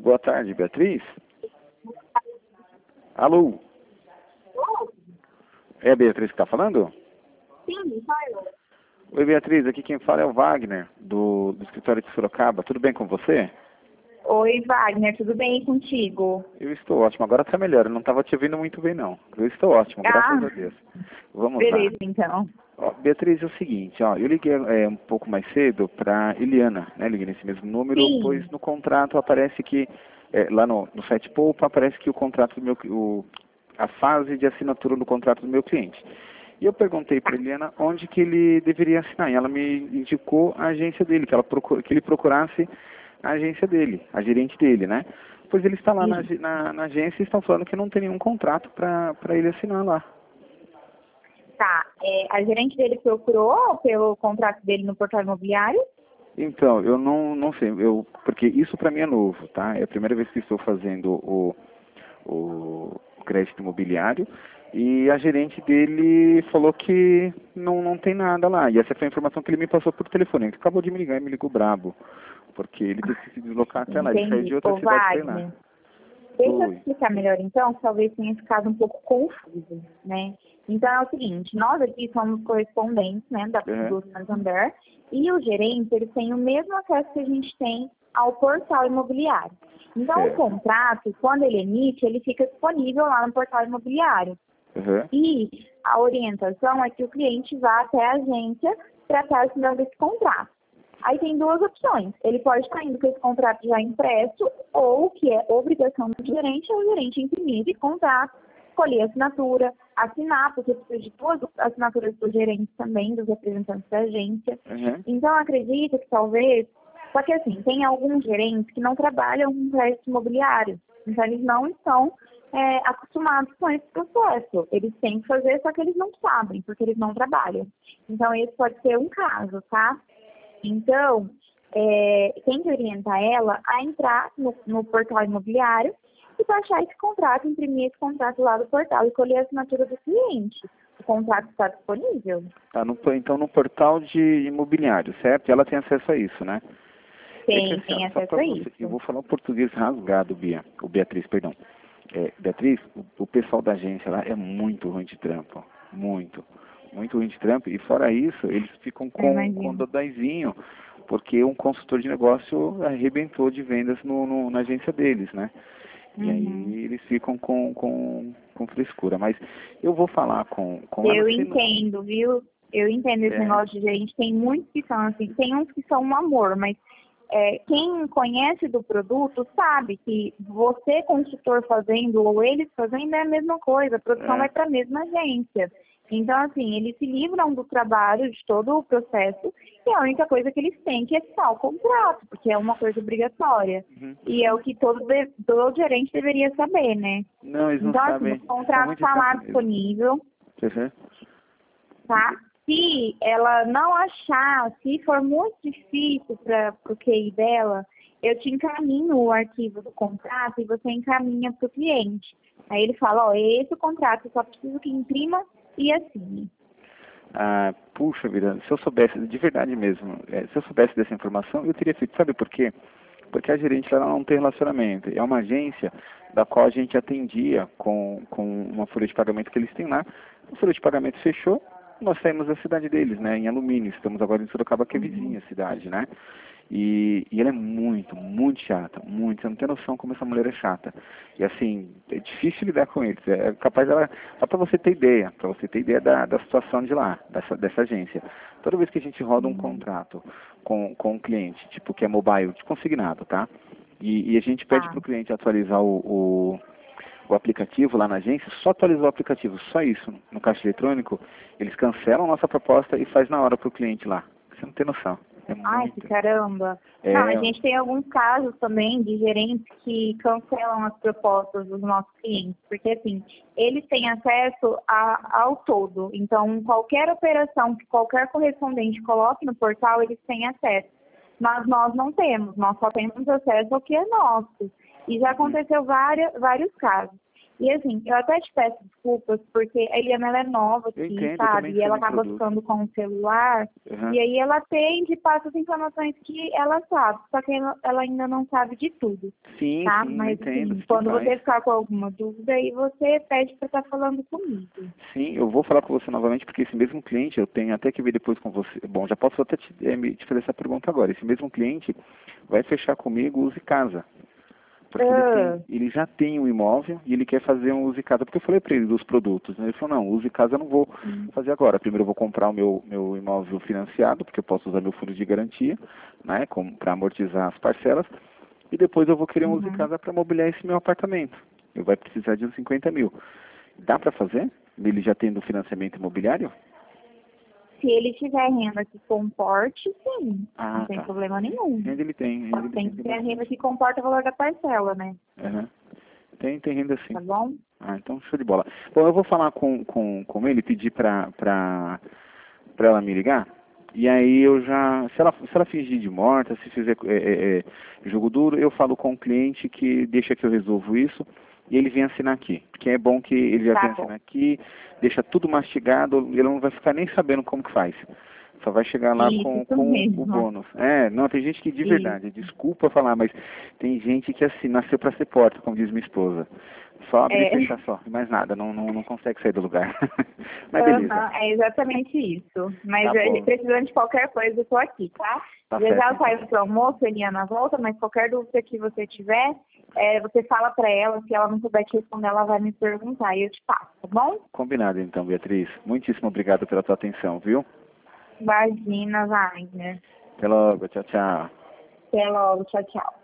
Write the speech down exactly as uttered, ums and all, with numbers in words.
boa tarde, Beatriz. Alô? É a Beatriz que está falando? Sim, fala. Oi, Beatriz, aqui quem fala é o Wagner, do, do escritório de Sorocaba. Tudo bem com você? Oi, Wagner, tudo bem contigo? Eu estou ótimo. Agora está melhor. Eu não estava te ouvindo muito bem, não. Eu estou ótimo, graças Ah, a Deus. Vamos beleza, lá. então. Ó, Beatriz, é o seguinte, ó, eu liguei é, um pouco mais cedo para Eliana, né? Liguei nesse mesmo número, Sim. pois no contrato aparece que, é, lá no, no site Poupa, aparece que o contrato do meu, o, a fase de assinatura do contrato do meu cliente. E eu perguntei para Eliana onde que ele deveria assinar, e ela me indicou a agência dele, que, ela procura, que ele procurasse a agência dele, a gerente dele, né? Pois ele está lá na, Sim. na, na agência e estão falando que não tem nenhum contrato para ele assinar lá. Tá, é, a gerente dele procurou pelo contrato dele no portal imobiliário? Então, eu não, não sei, eu, porque isso para mim é novo, tá? É a primeira vez que estou fazendo o, o crédito imobiliário e a gerente dele falou que não, não tem nada lá. E essa foi a informação que ele me passou por telefone. Ele acabou de me ligar e me ligou brabo, porque ele teve que se deslocar até lá. Ele saiu de Entendi. outra Ô, cidade para ir lá. Wagner, deixa eu te Oi. explicar melhor então, que talvez tenha ficado um pouco confuso, né? Então é o seguinte, nós aqui somos correspondentes, né, da, Uhum. do Santander, e os gerentes, eles têm o mesmo acesso que a gente tem ao portal imobiliário. Então o Certo. contrato, quando ele emite, ele fica disponível lá no portal imobiliário. Uhum. E a orientação é que o cliente vá até a agência para estar assinando esse contrato. Aí tem duas opções. Ele pode estar indo com esse contrato já impresso, ou, que é obrigação do gerente, é o gerente imprimir esse contrato, escolher a assinatura, assinar, porque precisa de duas assinaturas do gerente também, dos representantes da agência. Uhum. Então, acredito que talvez... Só que, assim, tem alguns gerentes que não trabalham com crédito imobiliário. Então, eles não estão é, acostumados com esse processo. Eles têm que fazer, só que eles não sabem, porque eles não trabalham. Então, esse pode ser um caso, tá? Então, é, tem que orientar ela a entrar no, no portal imobiliário e baixar esse contrato, imprimir esse contrato lá do portal e colher a assinatura do cliente. O contrato está disponível? Tá no, então no portal de imobiliário, certo? E ela tem acesso a isso, né? É que Tem, assim, ó, tem só acesso para a você, eu isso. vou falar um português rasgado, Bia, o Beatriz, perdão. É, Beatriz, o, o pessoal da agência lá é muito ruim de trampo, muito, muito ruim de trampo. E fora isso, eles ficam Eu com, com imagino. dodóizinho, porque um consultor de negócio arrebentou de vendas no, no, na agência deles, né? E Uhum. aí eles ficam com, com, com frescura. Mas eu vou falar com, com ela. Eu Se não, entendo, viu? Eu entendo esse é, negócio de gente. Tem muitos que são assim, tem uns que são um amor, mas é, quem conhece do produto sabe que você, consultor, fazendo ou eles fazendo é a mesma coisa, a produção vai é, para a mesma agência. Então, assim, eles se livram do trabalho, de todo o processo, e a única coisa que eles têm que é assinar o contrato, porque é uma coisa obrigatória. uhum. E é o que todo, de, todo gerente deveria saber, né? Não, eles não Então, assim, o sabem. São contrato muito está lá distante mesmo. disponível, Uhum. tá? Se ela não achar, se for muito difícil para o Q I dela, eu te encaminho o arquivo do contrato e você encaminha para o cliente. Aí ele fala, ó, esse é o contrato, eu só preciso que imprima e assine. Ah, puxa vida, se eu soubesse, de verdade mesmo, é, se eu soubesse dessa informação, eu teria feito, sabe por quê? Porque a gerente ela não tem relacionamento. É uma agência da qual a gente atendia com, com uma folha de pagamento que eles têm lá. A folha de pagamento fechou, nós saímos da cidade deles, né, em Alumínio. Estamos agora em Sorocaba, que é Uhum. vizinha a cidade, né? E, e ela é muito, muito chata, muito. Você não tem noção como essa mulher é chata. E assim, é difícil lidar com eles. É capaz dela, só para você ter ideia, para você ter ideia da, da situação de lá, dessa, dessa agência. Toda vez que a gente roda um Uhum. contrato com, com um cliente, tipo que é mobile, de consignado, tá? E, e a gente pede Tá. para o cliente atualizar o, o, o aplicativo lá na agência, só atualizar o aplicativo, só isso, no caixa eletrônico, eles cancelam a nossa proposta e faz na hora para o cliente lá. Você não tem noção. É Ai, que muito. caramba. Não, a É, gente tem alguns casos também de gerentes que cancelam as propostas dos nossos clientes, porque assim, eles têm acesso a, ao todo. Então, qualquer operação que qualquer correspondente coloque no portal, eles têm acesso. Mas nós não temos, nós só temos acesso ao que é nosso. E já aconteceu várias, vários casos. E assim, eu até te peço desculpas, porque a Eliana ela é nova aqui, entendo, sabe? E ela acaba produto. ficando com o celular, Uhum. e aí ela atende e passa as informações que ela sabe, só que ela, ela ainda não sabe de tudo, Sim, tá? sim, eu Mas entendo. assim, quando Demais. você ficar com alguma dúvida, aí você pede para estar falando comigo. Sim, eu vou falar com você novamente, porque esse mesmo cliente, eu tenho até que ver depois com você. Bom, já posso até te, eh, me- te fazer essa pergunta agora. Esse mesmo cliente vai fechar comigo o Use Casa. Porque ele, Ah, tem, ele já tem um imóvel e ele quer fazer um Use Casa. Porque eu falei para ele dos produtos, né? Ele falou, não, Use Casa eu não vou fazer agora. Primeiro eu vou comprar o meu, meu imóvel financiado, porque eu posso usar meu fundo de garantia, né? Para amortizar as parcelas. E depois eu vou querer um Use uhum. Casa para mobiliar esse meu apartamento. Eu vai precisar de uns cinquenta mil. Dá para fazer? Ele já tendo financiamento imobiliário? Se ele tiver renda que comporte, sim, Ah, não tem tá. problema nenhum. Renda ele tem, Só renda que ele tem tem, que tem ter a renda bastante. que comporta o valor da parcela, né? Uhum. Tem, tem renda sim. Tá bom? Ah, então show de bola. Bom, eu vou falar com, com, com ele, pedir pra, pra, pra ela me ligar. E aí eu já, se ela, se ela fingir de morta, se fizer é, é, é, jogo duro, eu falo com o cliente que deixa que eu resolvo isso e ele vem assinar aqui. Porque é bom que ele já Tá vem bom. assinar aqui, deixa tudo mastigado, ele não vai ficar nem sabendo como que faz. Só vai chegar lá Isso, com, isso com o mesmo. bônus. É, não, tem gente que de Isso. verdade, desculpa falar, mas tem gente que assim, nasceu para ser porta, como diz minha esposa. Só abrir e É, fechar só, mais nada, não, não, não consegue sair do lugar. Mas beleza, aham, é exatamente isso. Mas tá é, bom, precisando de qualquer coisa, eu tô aqui, tá? tá Já já certo eu então. saio pro almoço, a Eliana volta, mas qualquer dúvida que você tiver, é, você fala pra ela, se ela não souber te responder, ela vai me perguntar e eu te passo, tá bom? Combinado então, Beatriz. Muitíssimo obrigado pela tua atenção, viu? Imagina, Wagner. Até logo, tchau, tchau. Até logo, tchau, tchau.